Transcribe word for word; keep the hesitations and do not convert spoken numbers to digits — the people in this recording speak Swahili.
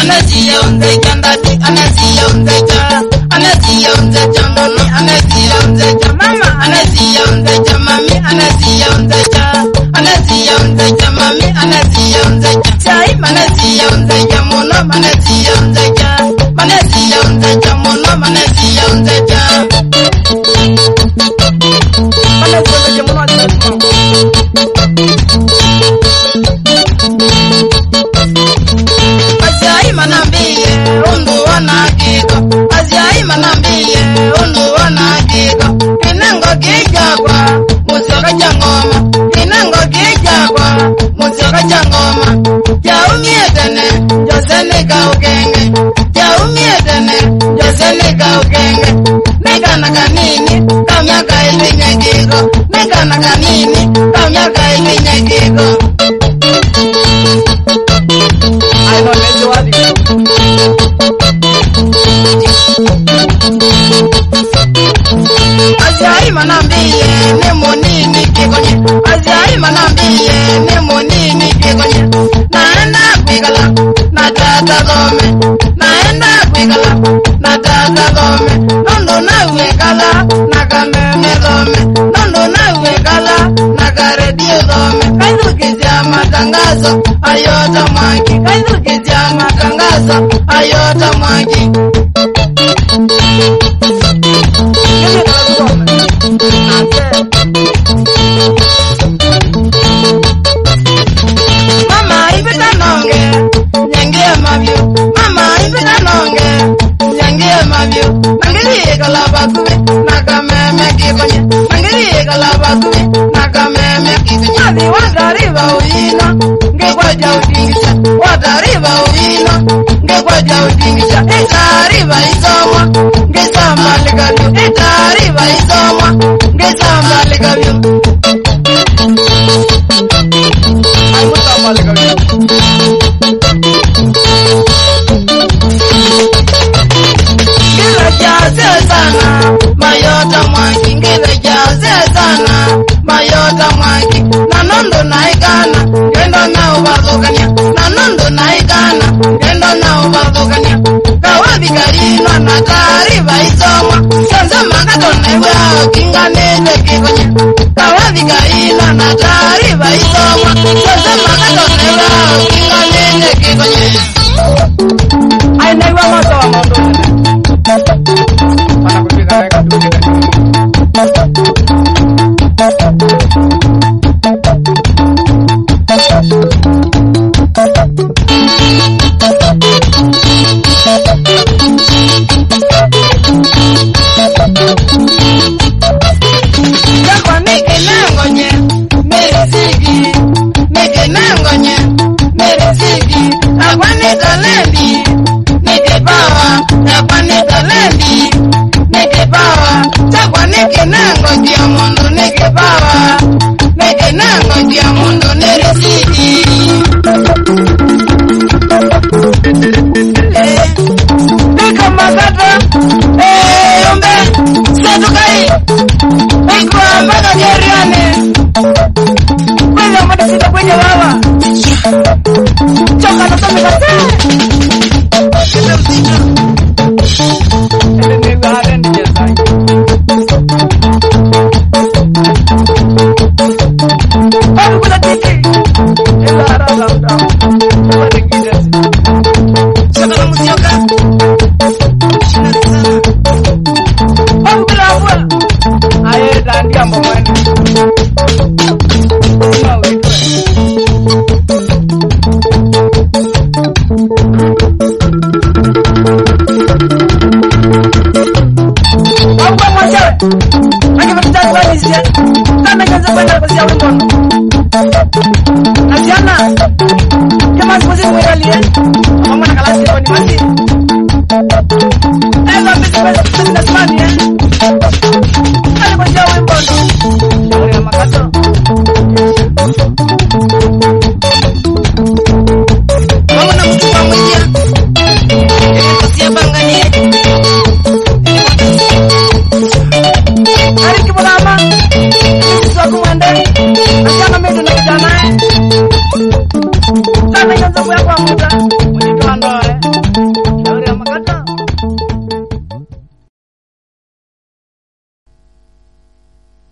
anasiya unzecha ndati anasiya unzecha anasiya unzecha mami anasiya unzecha mama anasiya unzecha mami anasiya unzecha anasiya unzecha mami anasiya unzecha chai manasiya unzecha mono manasiya unzecha manasiya unzecha mono manasiya unzecha manasiya mono Azai manambie undu wanakiko Azai manambie undu wanakiko Kinengo kikakwa musioka changoma Kinengo kikakwa musioka changoma Jaumie tene josene kaukenge Jaumie tene josene kaukenge Nekana kanini kamyaka ilinye kiko Nekana kanini kamyaka ilinye kiko Azai manambie nemo nini kikonye Azai manambie nemo nini kikonye Naenda kwigala na tata gome Naenda kwigala na tata gome Nondo na uwekala na kameme gome Nondo na uwekala na karedio gome Kaizukizia matangazo ayota mwangi Kaizukizia matangazo ayota mwangi Mama ibita nonge nyangie mabyo Mama ibita nonge nyangie mabyo Mangiri kalaba kubi nakameme kikonye Mangiri kalaba kubi nakameme kikonye Adi watariba uina ngekwaja utingisha Watariba uina ngekwaja utingisha Itariba isomwa ngesamba likabyo Itariba isomwa ngesamba likabyo Ay musamba likabyo Ngila jaze sana mayota mwangi Ngila jaze sana mayota mwangi Nanondo naikana ngendo na ubazokanya Nanondo naikana ngendo na ubazokanya Kawabi karino na tariba isomwa Sonza makatona iwa kinga nende kikonye Kawabi karino na tariba isomwa Sonza makatona iwa kinga nende kikonye Ay na iwa moto wa moto Pana kufika reka tukika Yakwa nike nangonye meriziki Nike nangonye meriziki Yakwa nitalendi Nike bawa Yakwa nitalendi Nike bawa Yakwa nike nangonye mundu nike bawa Nike nangonye mundu meriziki Nika mazata Eh yombe Setukai Ikwa mbaka geriane Kwenye mwada sita kwenye wawa Choka natome kate Kete msika Kete niwa harendi jesai Haru kula tiki Ila harara uda Kwa ringines Choka na musioka China sana Haru kula afwa Aye dandia mbomani Sima uitwe Wauwa mwajawe Naki mafitari kwa nizia Tana kanza kwenda kwa siya wimbono Naziana Kema sipozi mwegalie Mama na kalasi kwa ni masi Eza pisi kwa nizia